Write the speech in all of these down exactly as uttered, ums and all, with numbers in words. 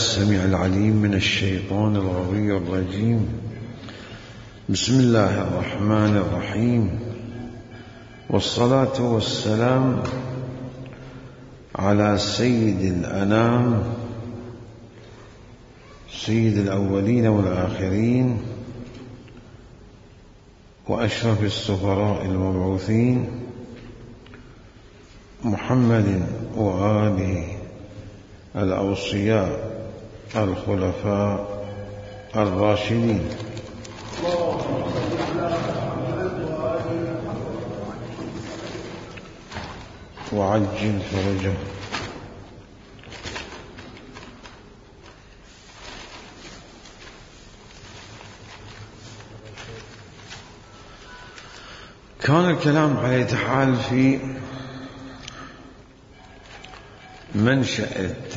السميع العليم من الشيطان الغوي الرجيم. بسم الله الرحمن الرحيم، والصلاة والسلام على سيد الأنام، سيد الأولين والآخرين، وأشرف السفراء المبعوثين، محمد وآله الأوصياء الخلفاء الراشدين. وعجل فرجه. كان الكلام على يتحال في منشأ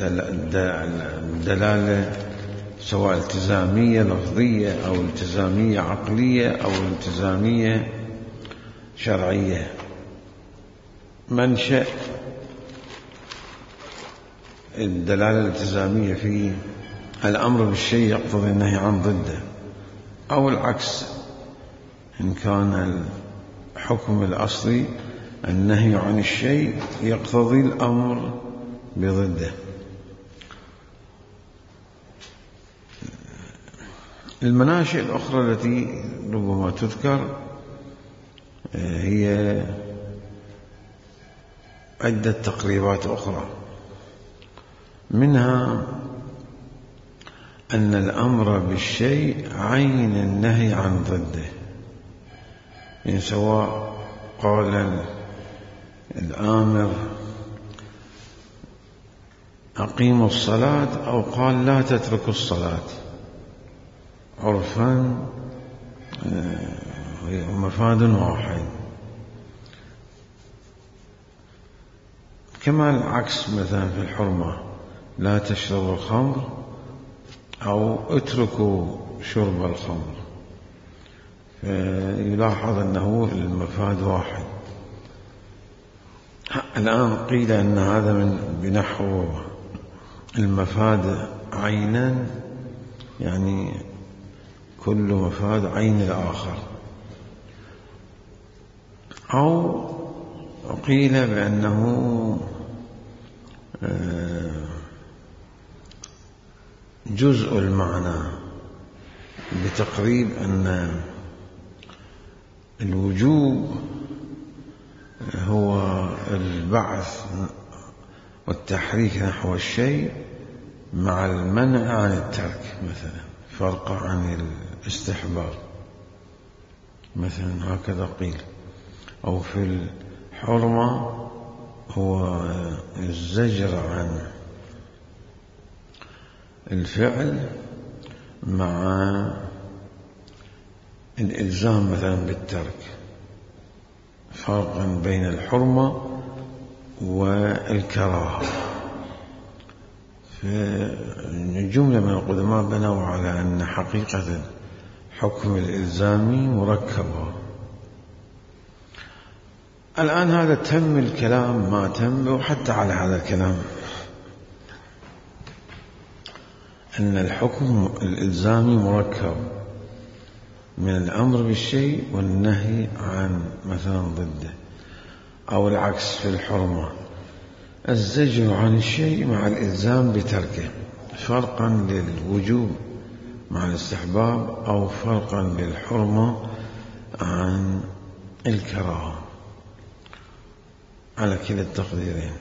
الدلالة، سواء التزامية لفظية أو التزامية عقلية أو التزامية شرعية. منشأ الدلالة الالتزامية في الأمر بالشيء يقتضي النهي عن ضده، أو العكس إن كان الحكم الأصلي النهي عن الشيء يقتضي الأمر بضده. المناشئ الأخرى التي ربما تذكر هي عدة تقريبات أخرى، منها أن الأمر بالشيء عين النهي عن ضده، يعني سواء قال الآمر أقيموا الصلاة أو قال لا تتركوا الصلاة، عرفا مفاد واحد. كما العكس مثلا في الحرمة، لا تشربوا الخمر أو اتركوا شرب الخمر، فيلاحظ أنه المفاد واحد. الآن قيل أن هذا من بنحو المفاد عينا، يعني كل مفاد عين الآخر، أو قيل بأنه جزء المعنى، بتقريب أن الوجوب هو البعث والتحريك نحو الشيء مع المنع عن الترك، مثلا فرق عن الاستحباب مثلا، هكذا قيل. أو في الحرمة هو الزجر عن الفعل مع الإلزام مثلا بالترك، فرقا بين الحرمة والكراهة. فجملة من القدماء بنوا على أن حقيقة حكم الإلزامي مركبة. الآن هذا تم الكلام ما تم، وحتى على هذا الكلام أن الحكم الإلزامي مركب من الأمر بالشيء والنهي عن مثلا ضده، أو العكس في الحرمة، الزجر عن الشيء مع الإلزام بتركه، فرقا للوجوب مع الاستحباب، أو فرقا للحرمة عن الكراهة، على كلا التقديرين.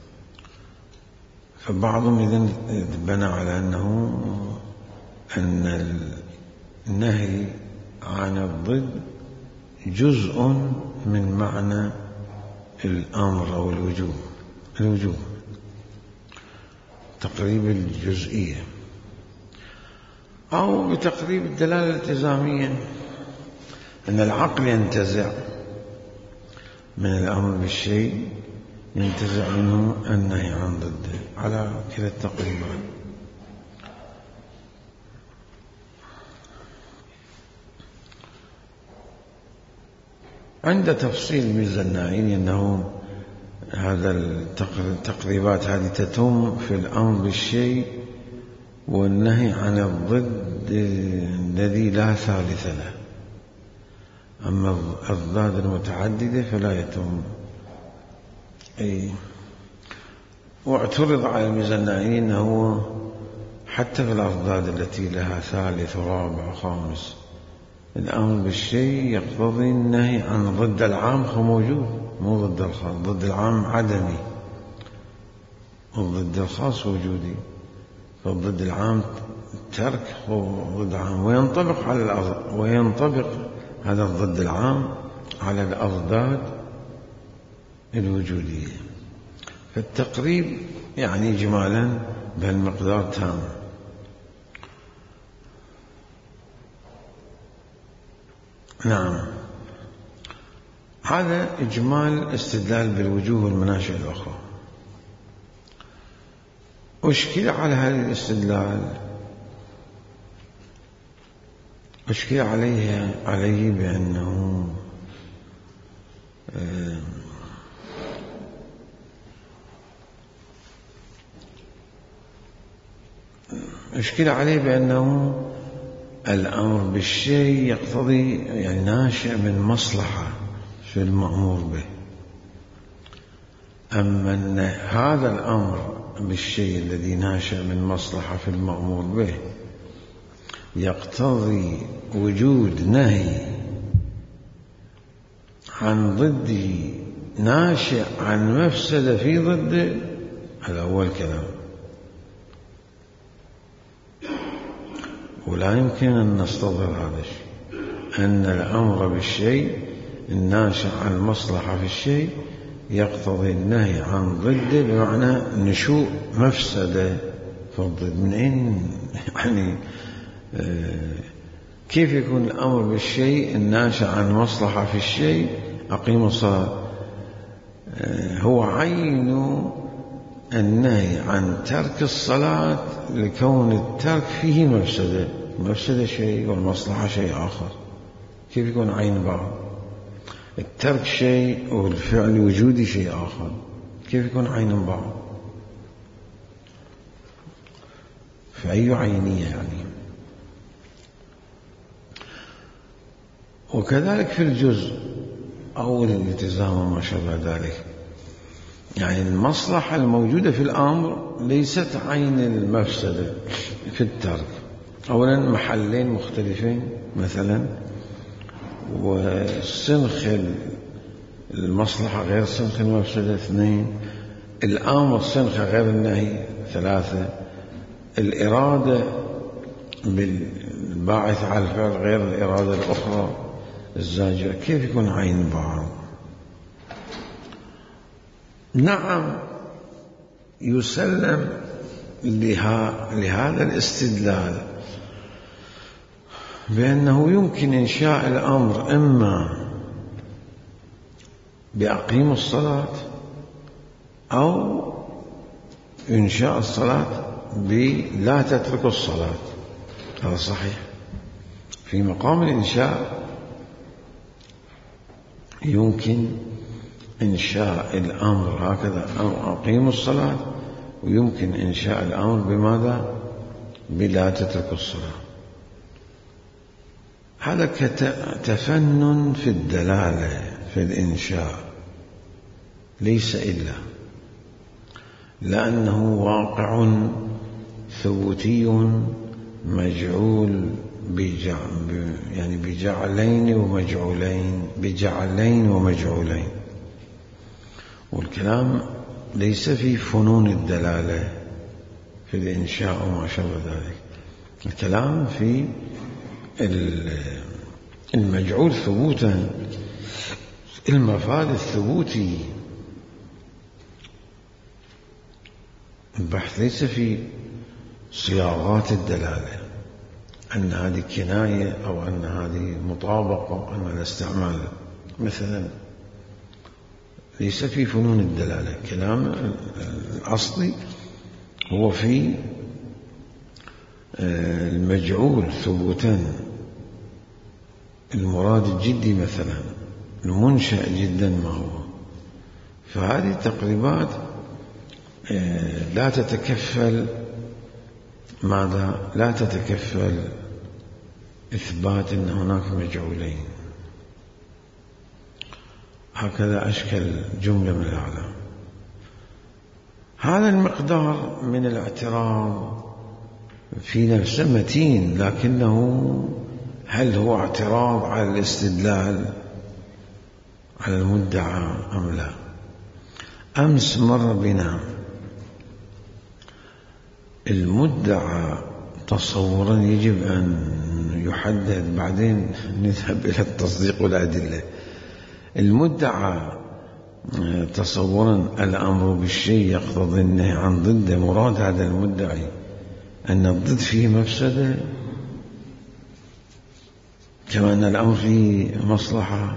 فبعضهم إذن بنى على أنه أن النهي عن الضد جزء من معنى الأمر أو الوجوب، الوجوب تقريب الجزئية، أو بتقريب الدلالة الالتزامية، أن العقل ينتزع من الأمر بالشيء، ينتزع منه النهي عن ضده، على كلا التقريبان. عند تفصيل ميزة النائين أنه هذا التقريبات هذه تتم في الأمر بالشيء والنهي عن الضد الذي لا ثالث له. أما الأضداد المتعددة فلا يتم. أي واعترض على الميزانائي أنه حتى في الأضداد التي لها ثالث ورابع وخامس الأمر بالشيء يقتضي النهي عن ضد العام، هو موجود، مو ضد الخاص. ضد العام عدمي وضد الخاص وجودي، فضد العام ترك ضد العام، وينطبق على الأضداد وينطبق هذا الضد العام على الأضداد الوجودية. فالتقريب يعني إجمالا بهالمقدار تام. نعم، هذا إجمال استدلال بالوجوه والمناشئ الأخرى. أشكل على هذا الاستدلال أشكل عليه عليه بأنه أشكل عليه بأنه الأمر بالشيء يقتضي يعني ناشئ من مصلحة في المأمور به. أما أن هذا الأمر بالشيء الذي ناشئ من مصلحة في المأمور به يقتضي وجود نهي عن ضده ناشئ عن مفسدة في ضده، هذا أول كلام. ولا يمكن أن نستظهر هذا الشيء، أن الأمر بالشيء الناشئ عن مصلحة في الشيء يقتضي النهي عن ضده، بمعنى نشوء مفسدة في الضد. من أين يعني آه كيف يكون الأمر بالشيء الناشئ عن مصلحة في الشيء؟ أقيموا الصلاة آه هو عين النهي عن ترك الصلاة لكون الترك فيه مفسدة. المفسدة شيء والمصلحة شيء آخر، كيف يكون عين بعض؟ الترك شيء والفعل الوجودي شيء آخر، كيف يكون عين بعض؟ فأي عينية يعني؟ وكذلك في الجزء أو الالتزام وما شابه ذلك، يعني المصلحة الموجودة في الأمر ليست عين المفسدة في الترك. أولا محلين مختلفين مثلا، والسنخ المصلحة غير سنخ المفسدة اثنين، الأمر سنخ غير النهي ثلاثة، الإرادة بالباعث على الفعل غير الإرادة الأخرى الزاجرة، كيف يكون عين بعض؟ نعم، يسلم لهذا الاستدلال بأنه يمكن إنشاء الأمر إما بأقيم الصلاة أو إنشاء الصلاة بلا تترك الصلاة. هذا صحيح. في مقام الإنشاء يمكن إنشاء الأمر هكذا أو أقيموا الصلاة، ويمكن إنشاء الأمر بماذا؟ بلا تترك الصلاة. هذا كتفنن في الدلالة في الإنشاء ليس إلا، لأنه واقع ثبوتي مجعول بجعل يعني بجعلين ومجعولين بجعلين ومجعولين. والكلام ليس في فنون الدلالة في الإنشاء وما شابه ذلك، الكلام في المجعول ثبوتا، المفاد الثبوتي. البحث ليس في صياغات الدلالة، أن هذه كناية أو أن هذه مطابقة أو أن الاستعمال مثلا، ليس في فنون الدلالة. كلام الأصلي هو في المجعول ثبوتا، المراد الجدي مثلا، المنشأ جدا ما هو. فهذه التقريبات لا تتكفل ماذا؟ لا تتكفل إثبات أن هناك مجعولين. هكذا أشكل جملة من الأعلام. هذا المقدار من الاعتراض في نفسه متين، لكنه هل هو اعتراض على الاستدلال على المدعى أم لا؟ أمس مر بنا المدعى تصورا يجب أن يحدد، بعدين نذهب إلى التصديق والأدلة. المدعى تصورا الأمر بالشيء يقتضي النهي عن ضده، مراد هذا المدعي أن الضد فيه مفسدة كما أن الأمر فيه مصلحة؟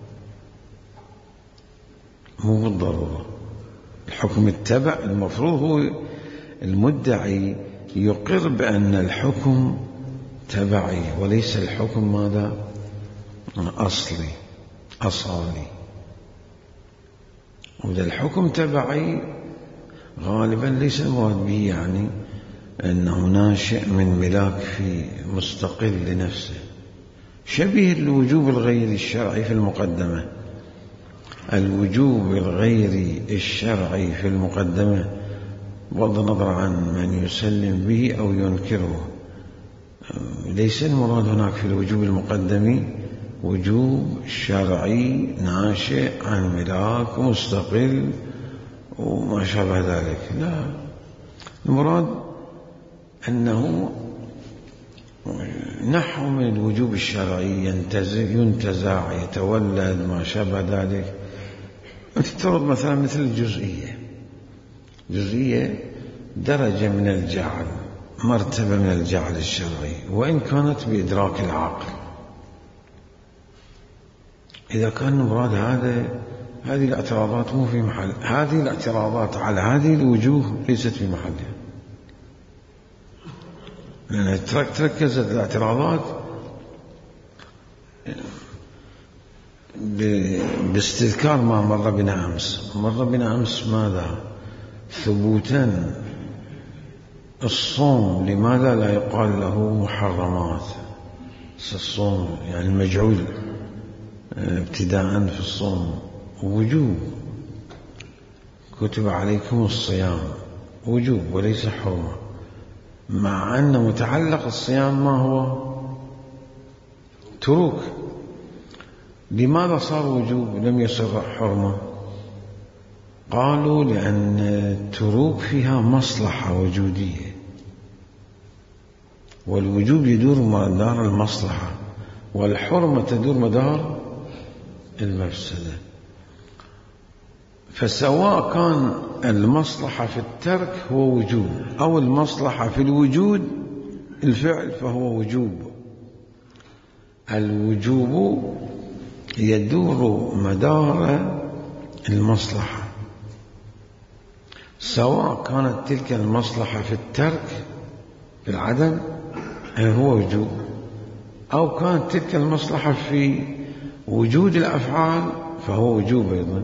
مو بالضرورة. الحكم التبع، المفروض هو المدعي يقر بأن الحكم تبعي وليس الحكم ماذا؟ أصلي أصالي. وإذا الحكم تبعي غالبا ليس المراد به يعني أنه ناشئ من ملاك في مستقل لنفسه، شبيه الوجوب الغيري الشرعي في المقدمة. الوجوب الغيري الشرعي في المقدمة بغض النظر عن من يسلم به أو ينكره، ليس المراد هناك في الوجوب المقدمي وجوب شرعي ناشئ عن ملاك مستقل وما شابه ذلك، لا، المراد أنه نحو من الوجوب الشرعي ينتزع يتولد ما شابه ذلك. افترض مثلا مثل الجزئية، جزئية درجة من الجعل، مرتبة من الجعل الشرعي، وإن كانت بإدراك العقل. إذا كان مراد هذا، هذه الاعتراضات مو في محل، هذه الاعتراضات على هذه الوجوه ليست في محلها، لأنها تركزت الاعتراضات باستذكار ما مر بنا أمس. مر بنا أمس ماذا؟ ثبوتا الصوم لماذا لا يقال له محرمات؟ الصوم يعني المجعول ابتداء في الصوم وجوب، كتب عليكم الصيام وجوب وليس حرمة، مع أن متعلق الصيام ما هو؟ تروك. لماذا صار وجوب لم يصر حرمة؟ قالوا لأن التروك فيها مصلحة وجودية، والوجوب يدور مدار المصلحة، والحرمة تدور مدار المفسدة. فسواء كان المصلحة في الترك هو وجوب أو المصلحة في الوجود الفعل فهو وجوب. الوجوب يدور مدار المصلحة، سواء كانت تلك المصلحة في الترك في العدم هو وجوب، أو كانت تلك المصلحة في وجود الأفعال فهو وجوب أيضا.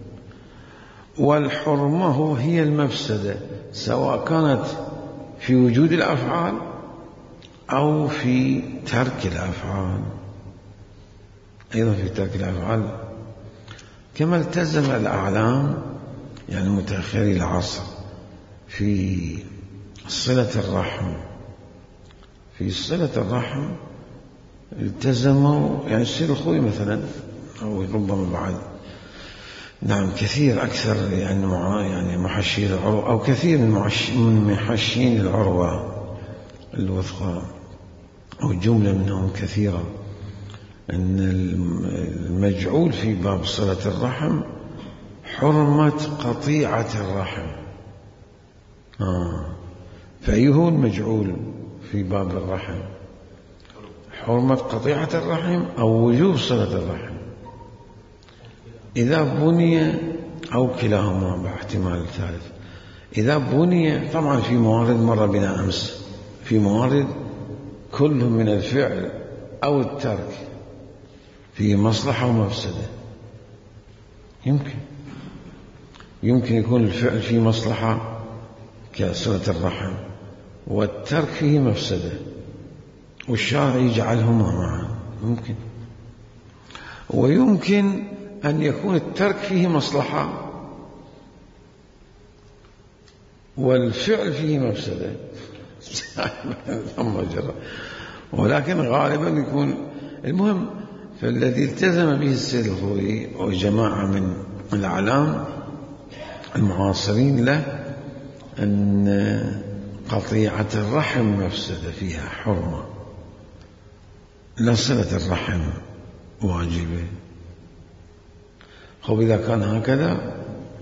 والحرمة هو هي المفسدة، سواء كانت في وجود الأفعال أو في ترك الأفعال، أيضا في ترك الأفعال. كما التزم الأعلام يعني متأخري العصر في صلة الرحم، في صلة الرحم التزموا، يعني السيد الخوي مثلا أو ربما بعد، نعم كثير أكثر يعني مع يعني محشين العروة أو كثير من محشين العروة الوثقى أو جملة منهم كثيرة، أن المجعول في باب صلة الرحم حرمة قطيعة الرحم. آه. فأيه المجعول في باب الرحم؟ حرمة قطيعة الرحم أو وجوب صلة الرحم؟ إذا بني أو كلاهما باحتمال الثالث. إذا بني طبعا في موارد مر بنا أمس، في موارد كل من الفعل أو الترك فيه مصلحة ومفسدة. يمكن يمكن يكون الفعل فيه مصلحة كصلة الرحم، والترك فيه مفسدة، والشارع يجعلهما معا، ممكن. ويمكن أن يكون الترك فيه مصلحة والفعل فيه مفسدة ولكن غالبا يكون المهم. فالذي التزم به السيد الخوئي وجماعة من الأعلام المعاصرين له أن قطيعة الرحم مفسدة فيها حرمة، لا صلة الرحم واجبة. خب إذا كان هكذا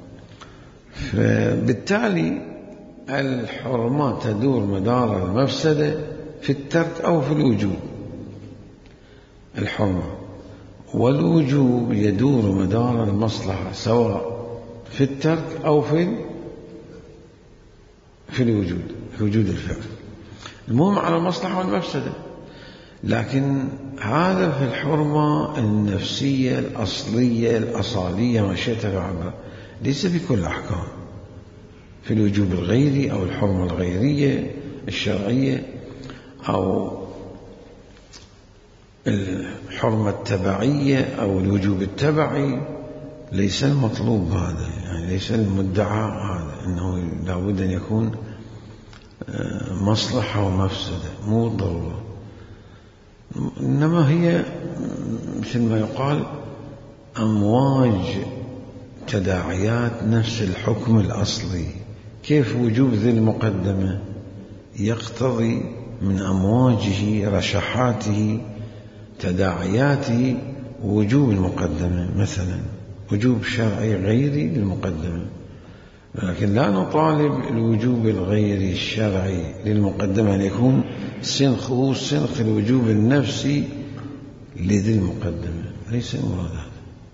فبالتالي الحرمات تدور مدار المفسدة في الترك أو في الوجوب. الحرمة والوجوب يدور مدار المصلحة سواء في الترك أو في في الوجود، في وجود الفعل. المهم على المصلحة والمفسدة. لكن هذا في الحرمة النفسية الأصلية الأصالية ما شئت فعلا، ليس في كل أحكام. في الوجوب الغيري أو الحرمة الغيرية الشرعية أو الحرمة التبعية أو الوجوب التبعي ليس المطلوب هذا، يعني ليس المدعى هذا أنه لابد أن يكون مصلحة ومفسدة، مو ضرورة. إنما هي مثل ما يقال أمواج تداعيات نفس الحكم الأصلي. كيف وجوب ذي المقدمة يقتضي من أمواجه رشحاته تداعياته وجوب المقدمة، مثلا وجوب شرعي غيري للمقدمة، لكن لا نطالب الوجوب الغيري الشرعي للمقدمة أن يكون سنخه سنخ الوجوب النفسي لذي المقدمة، ليس المراد هذا.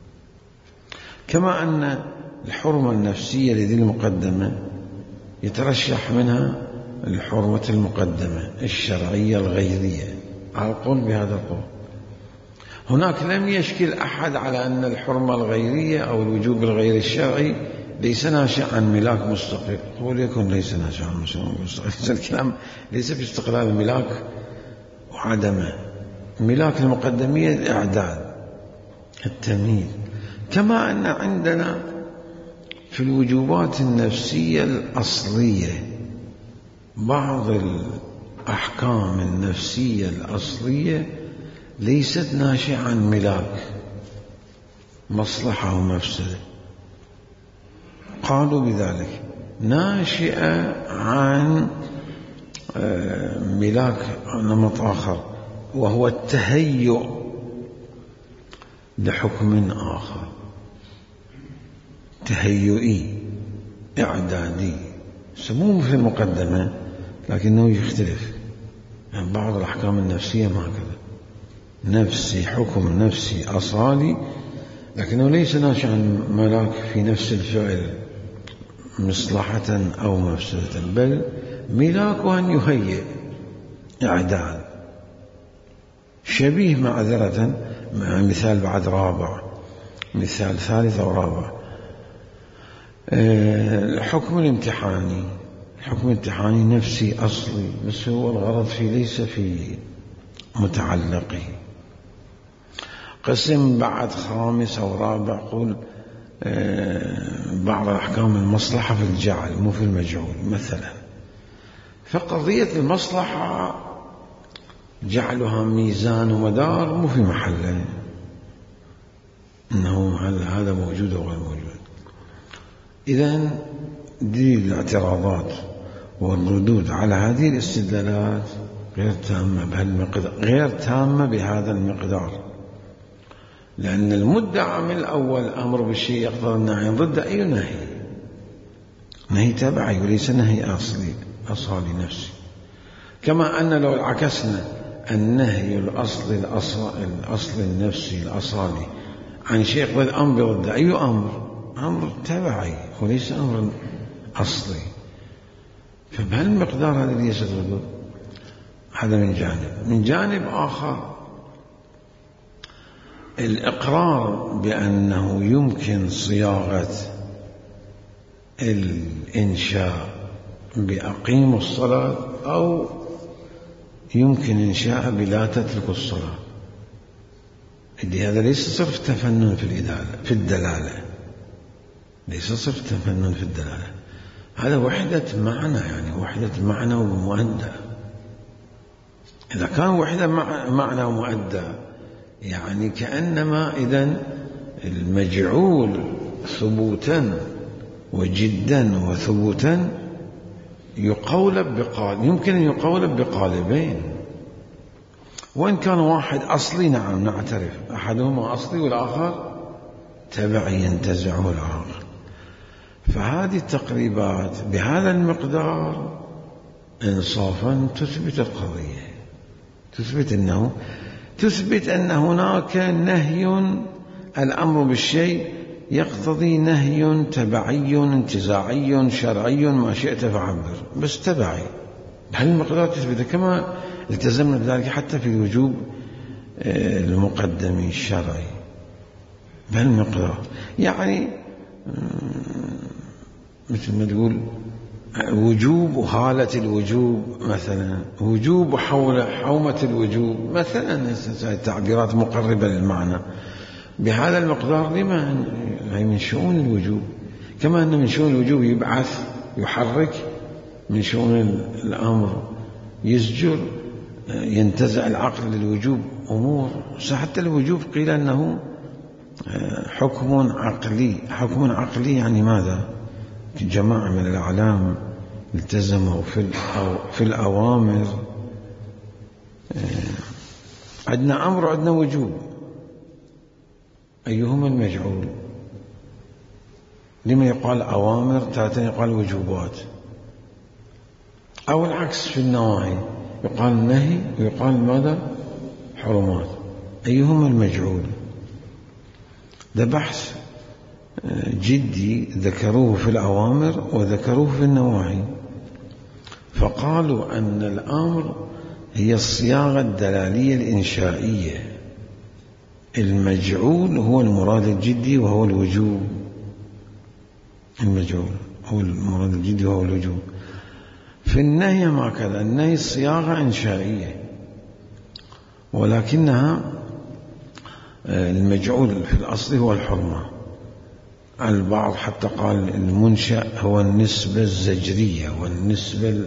كما أن الحرمة النفسية لذي المقدمة يترشح منها الحرمة المقدمة الشرعية الغيرية، على القول بهذا القول. هناك لم يشكل أحد على أن الحرمة الغيرية أو الوجوب الغيري الشرعي ليس ناشئ عن ملاك مستقل. قول يكون ليس ناشئ عن مستقل، الكلام ليس في استقلال الملاك وعدمه. ملاك المقدمية الإعداد التمهيد. كما أن عندنا في الوجوبات النفسية الأصلية بعض الأحكام النفسية الأصلية ليست ناشئة عن ملاك مصلحة ومفسدة، قالوا بذلك ناشئة عن ملاك نمط آخر، وهو التهيؤ لحكم آخر، تهيئي إعدادي، سموه في المقدمة لكنه يختلف. يعني بعض الأحكام النفسية ما هكذا، نفسي حكم نفسي أصالي لكنه ليس ناشئ عن ملاك في نفس الفعل مصلحة أو مفسدة، بل ملاك أن يهيئ إعداد شبيه معذرة. مثال بعد رابع، مثال ثالث أو رابع، الحكم الامتحاني. الحكم الامتحاني نفسي أصلي، بس هو الغرض فيه ليس في متعلقه. قسم بعد خامس أو رابع، قول بعض الأحكام المصلحة في الجعل مو في المجعول مثلا. فقضية المصلحة جعلها ميزان ومدار مو في محله، إنه هل هذا موجود أو غير موجود. إذن دي الاعتراضات والردود على هذه الاستدلالات غير تامة بهالمقدار، غير تامة بهذا المقدار، لأن المدعى من الأول أمر بالشيء يقتضي النهي ضد أي نهي، نهي تبعي وليس نهي أصلي أصالي نفسي. كما أن لو عكسنا النهي الأصلي الأصل النفسي الأصالي عن شيء يقتضي الأمر ضد أي أمر، أمر تبعي وليس أمر أصلي. فبهالمقدار هذا ليس الردود. هذا من جانب. من جانب آخر الإقرار بأنه يمكن صياغة الإنشاء بأقيموا الصلاة، أو يمكن إنشاء بلا تتركوا الصلاة. هذا ليس صرف تفنن في الإدالة في الدلالة، ليس صرف تفنن في الدلالة، هذا وحدة معنى، يعني وحدة معنى ومؤدى. إذا كان وحدة معنى ومؤدى يعني كأنما إذن المجعول ثبوتا وجدا وثبوتا يقولب بقالب، يمكن أن يقولب بقالبين، وإن كان واحد أصلي نعم نعترف أحدهما أصلي والآخر تبعي ينتزعه الآخر. فهذه التقريبات بهذا المقدار إنصافا تثبت القضية، تثبت أنه تثبت أن هناك نهي، الأمر بالشيء يقتضي نهي تبعي انتزاعي شرعي، ما شئت فعبر، بس تبعي بهالمقدار تثبت، كما التزمنا بذلك حتى في الوجوب المقدم الشرعي بهالمقدار. يعني مثل ما تقول وجوب وحالة الوجوب مثلا، وجوب حول حومة الوجوب مثلا، تعبيرات مقربة للمعنى بهذا المقدار. لما هي من شؤون الوجوب، كما أن من شؤون الوجوب يبعث يحرك، من شؤون الأمر يزجر ينتزع العقل للوجوب أمور. حتى الوجوب قيل أنه حكم عقلي، حكم عقلي يعني ماذا؟ جماعة من الأعلام التزموا في في الأوامر، عندنا أمر وعندنا وجوب، أيهما المجعول؟ لما يقال أوامر تارة يقال وجوبات، أو العكس في النواهي يقال نهي ويقال ماذا؟ حرمات، أيهما المجعول؟ ده بحث جدي ذكروه في الأوامر وذكروه في النواهي، فقالوا أن الأمر هي الصياغة الدلالية الإنشائية، المجعول هو المراد الجدي وهو الوجوب، المجعول هو المراد الجدي وهو الوجوب. في النهي ما كذا، النهي صياغة إنشائية، ولكنها المجعول في الأصل هو الحرمة. البعض حتى قال المنشأ هو النسبة الزجرية والنسبة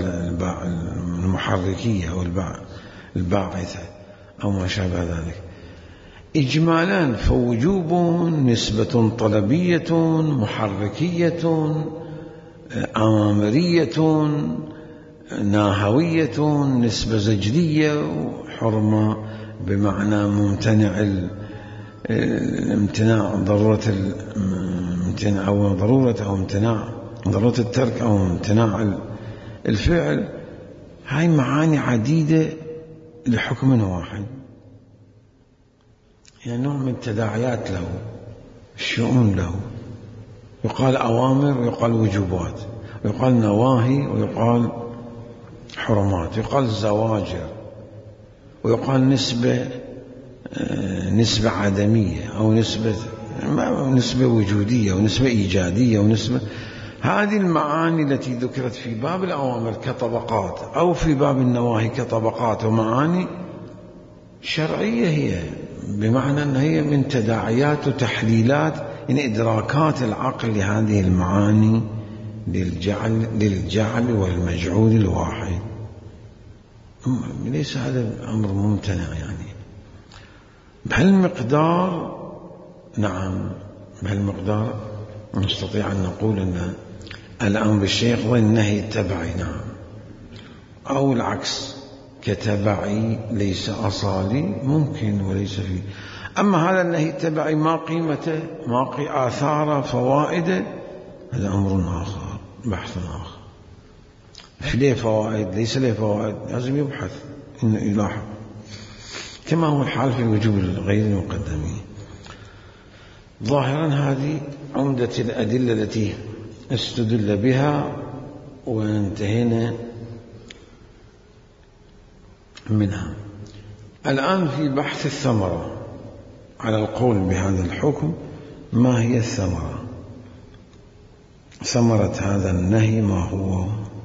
المحركية أو الباعثة أو ما شابه ذلك. إجمالا فوجوب نسبة طلبية محركية آمرية ناهوية، نسبة زجرية، حرمة بمعنى ممتنع الامتناع، ضرورة الامتناع أو ضرورة أو امتناع، ضرورة الترك أو امتناع الفعل. هاي معاني عديدة لحكم واحد، يعني نوع من التداعيات له، الشؤون له. يقال أوامر ويقال وجوبات، ويقال نواهي ويقال حرمات، يقال زواجر، ويقال نسبة نسبة عدمية أو نسبة نسبة وجودية ونسبة إيجادية ونسبة. هذه المعاني التي ذكرت في باب الأوامر كطبقات أو في باب النواهي كطبقات ومعاني شرعية، هي بمعنى أن هي من تداعيات وتحليلات يعني إدراكات العقل لهذه المعاني للجعل, للجعل والمجعول الواحد. ليس هذا أمر ممتنع، يعني بهالمقدار نعم بهالمقدار نستطيع أن نقول أن الأمر بالشيء يقضي النهي تبعي، نعم، أو العكس كتبعي ليس أصالي ممكن وليس فيه. أما هذا النهي تبعي ما قيمته، ما قي آثار فوائد، هذا أمر آخر، بحث آخر. في ليه فوائد ليس ليه فوائد لازم يبحث إنه يلاحظ، كما هو الحال في الوجوب غير المقدمين. ظاهرا هذه عمدة الأدلة التي استدل بها وانتهينا منها. الآن في بحث الثمرة على القول بهذا الحكم. ما هي الثمرة؟ ثمرة هذا النهي ما هو؟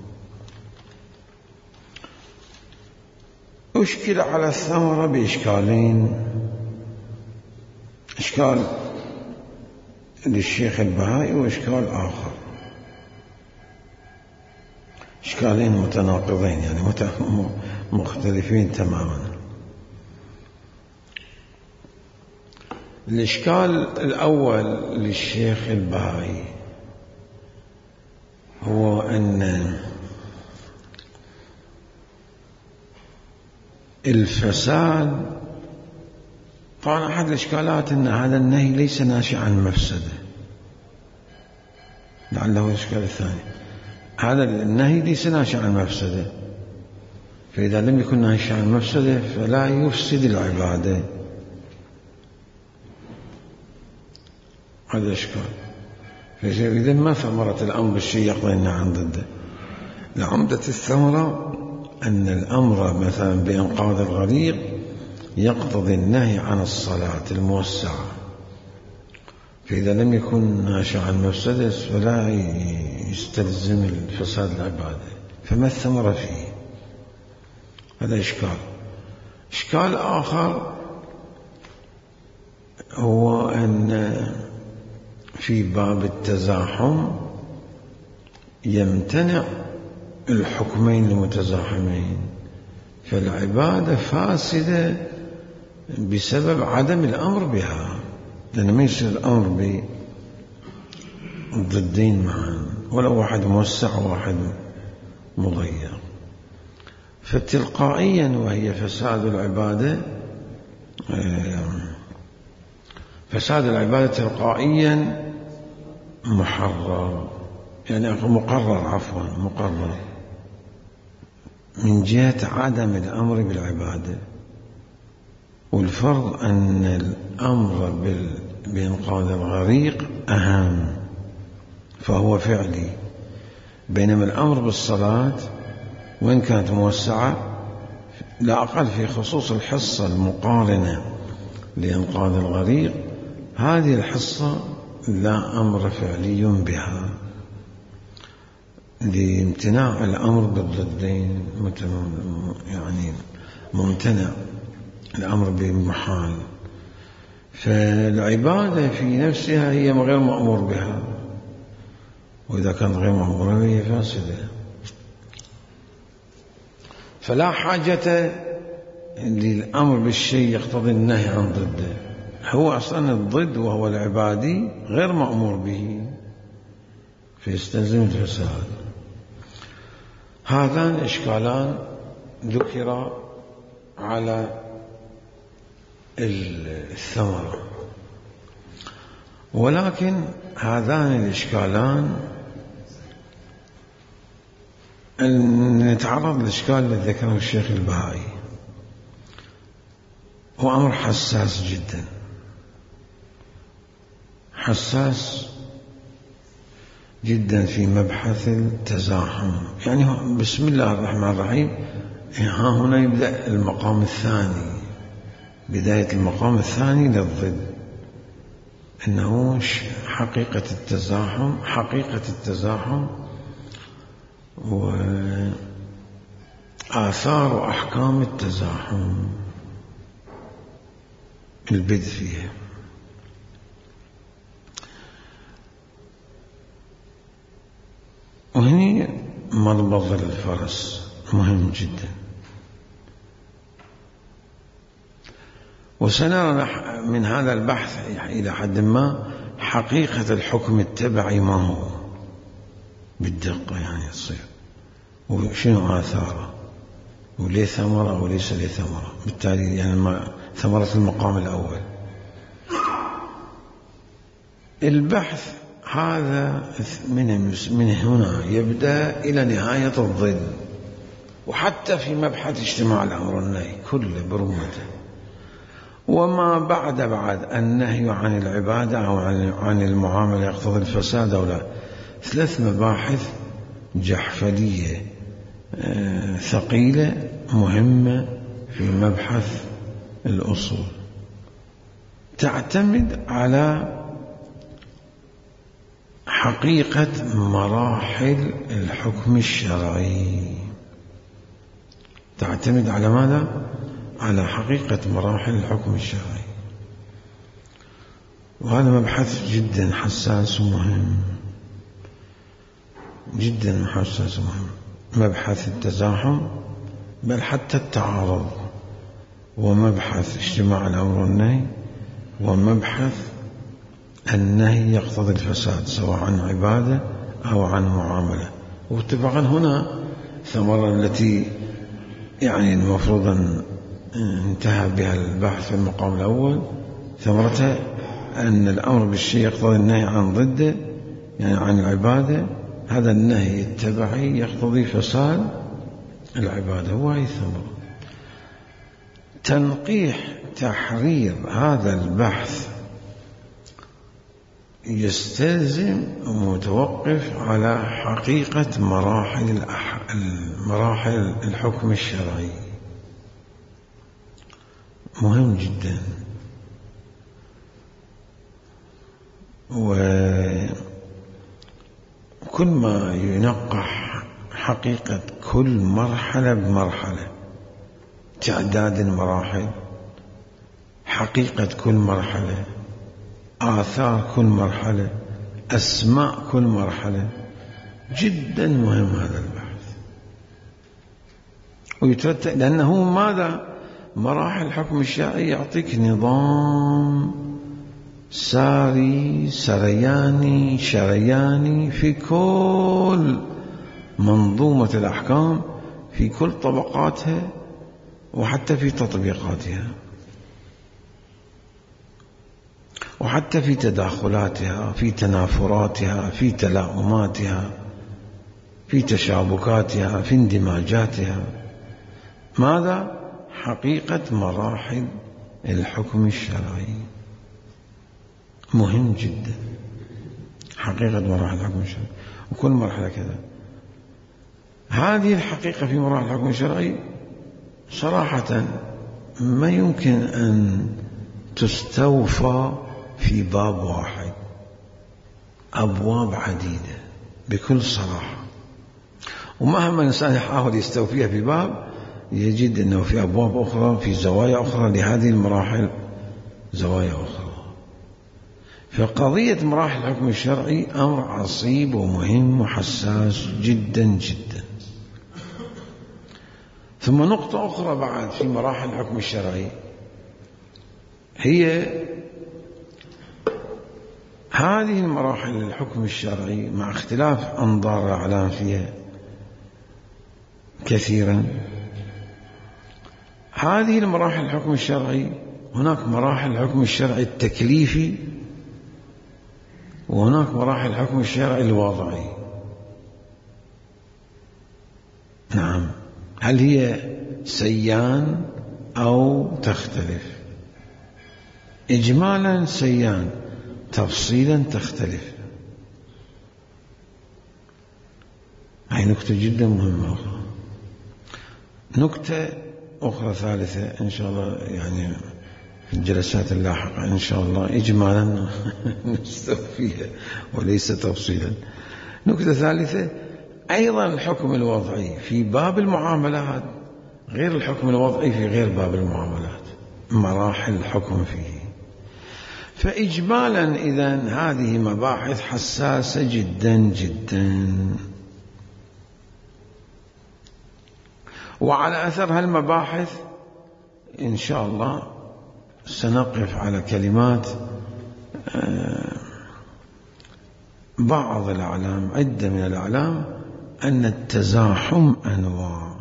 أشكل على الثمرة بإشكالين: إشكال للشيخ البهائي وإشكال آخر، إشكالين متناقضين يعني مختلفين تماما. الإشكال الأول للشيخ البهائي هو أن الفساد، طبعا أحد الإشكالات أن هذا النهي ليس ناشئ عن مفسدة، لعله الإشكال الثاني، هذا النهي ليس ناشئ عن مفسدة، فإذا لم يكن ناشئ عن مفسدة فلا يفسد العبادة. هذا إشكال. فإذا ما ثمرة الأمر بالشيء يقضي النهي عن ضده؟ لعمدة الثمرة أن الأمر مثلا بإنقاذ الغريق يقتضي النهي عن الصلاة الموسعة، فإذا لم يكن ناشئ عن مفسدة فلا يستلزم الفساد العبادة، فما الثمرة فيه؟ هذا إشكال. إشكال آخر هو أن في باب التزاحم يمتنع الحكمين المتزاحمين، فالعبادة فاسدة بسبب عدم الأمر بها، لأن ما يصير الأمر بالضدين معا، ولا واحد موسع وواحد مضيق، فتلقائيا وهي فساد العبادة، فساد العبادة تلقائيا محرر، يعني مقرر عفوا مقرر من جهة عدم الأمر بالعبادة. والفرض أن الأمر بإنقاذ الغريق أهم فهو فعلي، بينما الأمر بالصلاة وإن كانت موسعة لا أقل في خصوص الحصة المقارنة لإنقاذ الغريق، هذه الحصة لا أمر فعلي بها لامتناع الأمر بالضدين، يعني ممتنع الأمر بمحال، فالعبادة في نفسها هي غير مأمور بها، وإذا كانت غير مأمورة بها هي فاسدة، فلا حاجة للأمر بالشيء يقتضي النهي عن ضده. هو أصلا الضد وهو العبادي غير مأمور به فيستلزم الفساد. هذان إشكالان ذكر على الثمرة، ولكن هذان الإشكالان نتعرض للإشكال الذي ذكره الشيخ البهائي، هو أمر حساس جدا، حساس جدا في مبحث التزاحم. يعني بسم الله الرحمن الرحيم، ها هنا يبدأ المقام الثاني، بداية المقام الثاني للضد، إنه حقيقة التزاحم، حقيقة التزاحم وآثار وأحكام التزاحم البدء فيها. وهنا مربض الفرس مهم جدا، وسنرى من هذا البحث إلى حد ما حقيقة الحكم التبعي ما هو بالدقة، يعني تصير وشنو آثاره وليه ثمرة وليس ليه ثمرة، بالتالي يعني ثمرة المقام الأول. البحث هذا من من هنا يبدأ إلى نهاية الضد، وحتى في مبحث اجتماع الأمر والنهي كله برمته، وما بعد بعد النهي عن العبادة أو عن المعاملة يقتضي الفساد أو لا، ثلاث مباحث جحفلية ثقيلة مهمة في مبحث الأصول، تعتمد على حقيقة مراحل الحكم الشرعي. تعتمد على ماذا؟ على حقيقة مراحل الحكم الشرعي، وهذا مبحث جدا حساس ومهم، جدا حساس ومهم، مبحث التزاحم بل حتى التعارض، ومبحث اجتماع الأمر والنهي، ومبحث النهي يقتضي الفساد سواء عن عبادة أو عن معاملة. واتفاقا هنا الثمرة التي يعني المفروض أن انتهى بها البحث في المقام الأول، ثمرتها أن الأمر بالشيء يقتضي النهي عن ضده، يعني عن العبادة، هذا النهي التبعي يقتضي فساد العبادة، وهي الثمرة. تنقيح تحرير هذا البحث يستلزم ومتوقف على حقيقة مراحل مراحل الحكم الشرعي، مهم جدا. وكل ما ينقح حقيقة كل مرحلة بمرحلة، تعداد المراحل، حقيقة كل مرحلة، آثار كل مرحلة، أسماء كل مرحلة، جدا مهم هذا البحث. ويترتب لأنه ماذا؟ مراحل الحكم الشرعي يعطيك نظام ساري سرياني شرياني في كل منظومة الأحكام، في كل طبقاتها، وحتى في تطبيقاتها، وحتى في تداخلاتها، في تنافراتها، في تلاؤماتها، في تشابكاتها، في اندماجاتها. ماذا؟ حقيقة مراحل الحكم الشرعي، مهم جدا حقيقة مراحل الحكم الشرعي، وكل مرحلة كذا. هذه الحقيقة في مراحل الحكم الشرعي صراحة ما يمكن أن تستوفى في باب واحد، أبواب عديدة بكل صراحة، ومهما الإنسان يحاول يستوفيها في باب يجد أنه في أبواب أخرى، في زوايا أخرى لهذه المراحل، زوايا أخرى. فقضية مراحل الحكم الشرعي أمر عصيب ومهم وحساس جدا جدا. ثم نقطة أخرى بعد في مراحل الحكم الشرعي، هي هذه المراحل الحكم الشرعي مع اختلاف أنظار الأعلام فيها كثيرا. هذه المراحل الحكم الشرعي، هناك مراحل الحكم الشرعي التكليفي، وهناك مراحل الحكم الشرعي الوضعي. نعم، هل هي سيان أو تختلف؟ إجمالا سيان، تفصيلا تختلف. هاي نكتة جدا مهمة أخرى. نكتة أخرى ثالثة إن شاء الله، يعني في الجلسات اللاحقة إن شاء الله إجمالا نستوفيها وليس تفصيلا. نكتة ثالثة أيضا الحكم الوضعي في باب المعاملات غير الحكم الوضعي في غير باب المعاملات، مراحل الحكم فيه. فإجمالا إذن هذه مباحث حساسة جدا جدا، وعلى أثر هالمباحث إن شاء الله سنقف على كلمات بعض الأعلام، عدة من الأعلام، أن التزاحم أنواع.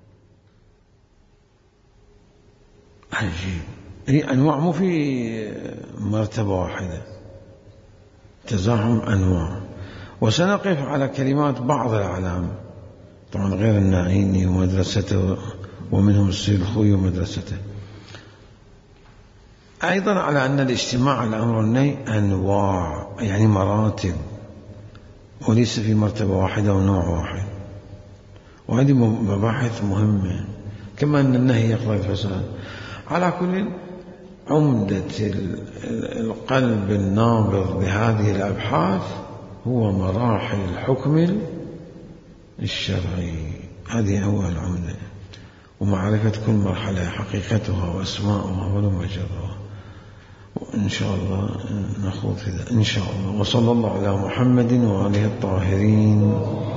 عجيب، هي أنواع مو في مرتبة واحدة، تزاحم أنواع. وسنقف على كلمات بعض الأعلام، طبعا غير النعيمي ومدرسته ومنهم السيد الخوي ومدرسته، أيضا على أن الاجتماع على الأمر والنهي أنواع، يعني مراتب، وليس في مرتبة واحدة ونوع واحد. وهذه مباحث مهمة، كما أن النهي يقضي الفساد. على كل، عمدة القلب النابض بهذه الأبحاث هو مراحل الحكم الشرعي. هذه أول عمدة، ومعرفة كل مرحلة حقيقتها وأسماؤها ونمجرها. وإن شاء الله نخوض في ذلك إن شاء الله. وصلى الله على محمد وآله الطاهرين.